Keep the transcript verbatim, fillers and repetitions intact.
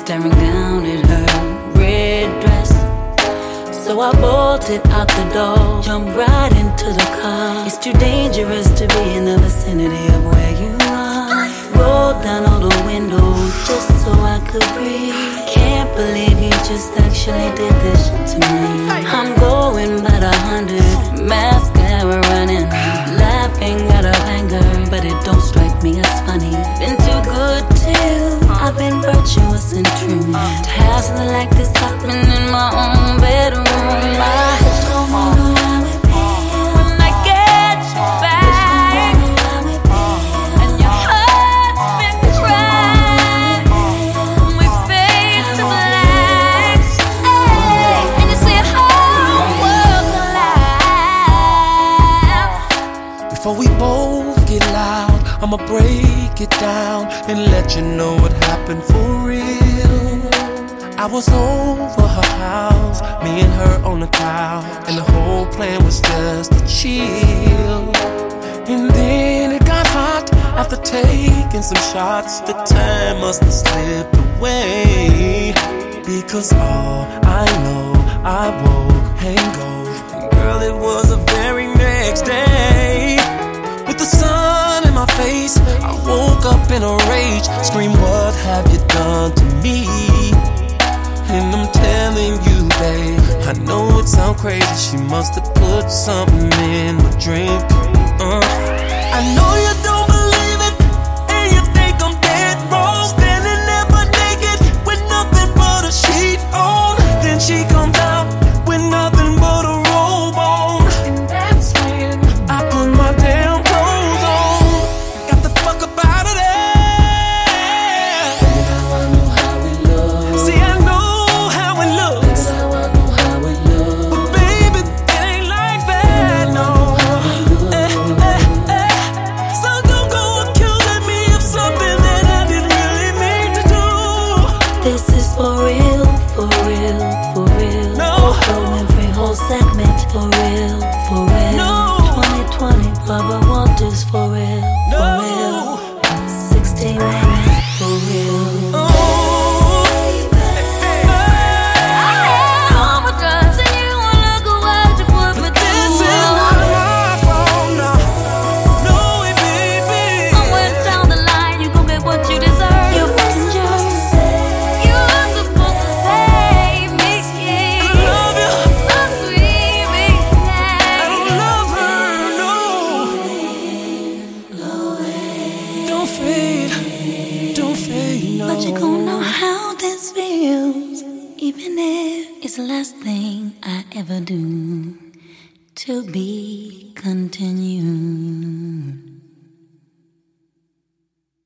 staring down at her red dress. So I bolted out the door, jumped right into the car. It's too dangerous to be in the vicinity of where you are. Rolled down all the windows just so I could breathe. Can't believe you just actually did this shit to me. I'm going by the hundred, mascara running, laughing out of anger, but it don't strike me as funny. Been too good till I've been virtuous and true to have something like this happen in my own bedroom. I just don't wanna how it feels when I get you back and your heart's been crying when we fade to black. Hey, and you see how world collapse. Before we both get loud, I'ma break it down and let you know what happened for real. I was over her house, me and her on the couch, and the whole plan was just to chill. And then it got hot after taking some shots. The time must have slipped away, because all I know, I woke hangover, and girl, it was the very next day. With the sun in my face, I woke up in a rage, scream, what have you done to me? And I'm telling you, babe, I know it sounds crazy, she must have put something in my drink. uh, I know you don't believe it, and you think I'm dead wrong, standing there but naked with nothing but a sheet on. Then she comes out with nothing but a robe on, and that's when I put my damn clothes on, got the fuck up out of there. Now I know how it looks. See, I know segment for real, for real. No. twenty twenty, Barbara Walters for real, no. For real. sixteen minutes for real. Oh. But you gon' know how this feels, even if it's the last thing I ever do. To be continued.